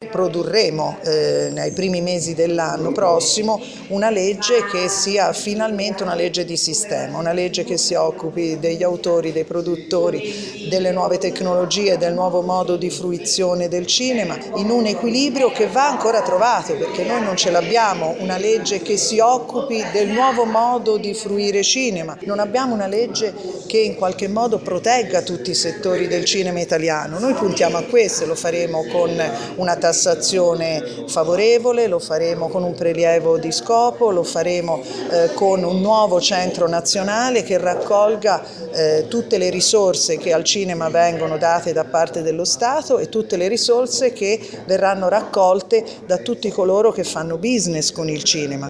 produrremo nei primi mesi dell'anno prossimo una legge che sia finalmente una legge di sistema, una legge che si occupi degli autori, dei produttori, delle nuove tecnologie, del nuovo modo di fruizione del cinema, in un equilibrio che va ancora trovato, perché noi non ce l'abbiamo una legge che si occupi del nuovo modo di fruire cinema, non abbiamo una legge che in qualche modo protegga tutti i settori del cinema italiano. Noi puntiamo a questo, lo faremo con una tassazione favorevole, lo faremo con un prelievo di scopo, lo faremo con un nuovo centro nazionale che raccolga tutte le risorse che al cinema vengono date da parte dello Stato e tutte le risorse che verranno raccolte da tutti coloro che fanno business con il cinema.